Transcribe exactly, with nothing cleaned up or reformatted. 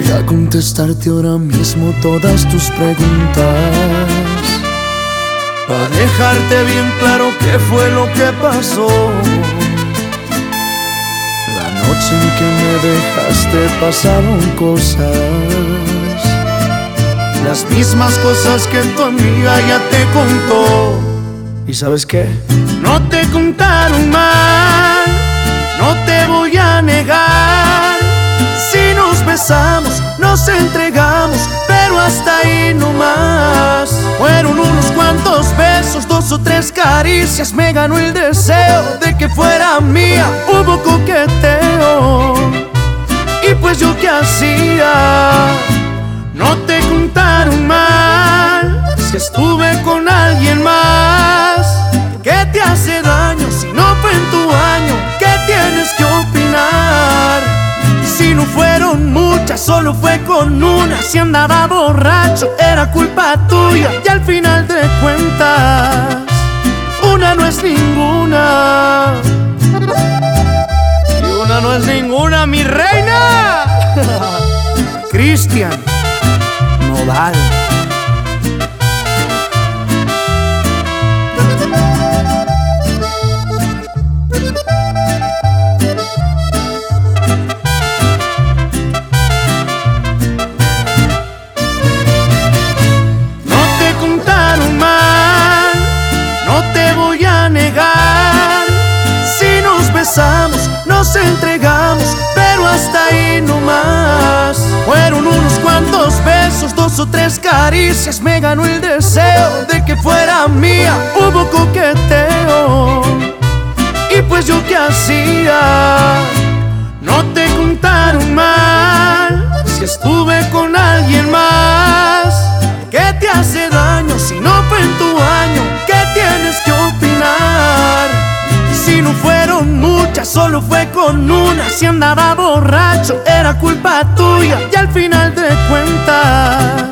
Voy a contestarte ahora mismo todas tus preguntas, para dejarte bien claro qué fue lo que pasó. La noche en que me dejaste pasaron cosas, las mismas cosas que tu amiga ya te contó. ¿Y sabes qué? No te contaron mal, no te voy a negar. Si nos besamos, nos entregamos, pero hasta ahí no más. Fueron unos cuantos besos, dos o tres caricias. Me ganó el deseo de que fuera mía. Hubo coqueteo, y pues yo qué hacía. No te contaron mal, si estuve con alguien más. ¿Qué te hace daño si no fue en tu año? ¿Qué tienes que opinar? Si no fueron muchas, solo fue con una. Si andaba borracho, era culpa tuya. Y al final de cuentas, una no es ninguna. Y una no es ninguna, mi reina. Cristian Nodal. Nos entregamos, pero hasta ahí no más. Fueron unos cuantos besos, dos o tres caricias. Me ganó el deseo de que fuera mía. Hubo coqueteo, y pues yo qué hacía. No te contaron mal, si estuve con alguien más. ¿Qué te hace daño si no fue en tu año? ¿Qué tienes que opinar? Si no fueron muchas, solo fue con una. Si andaba borracho, era culpa tuya. Y al final de cuentas,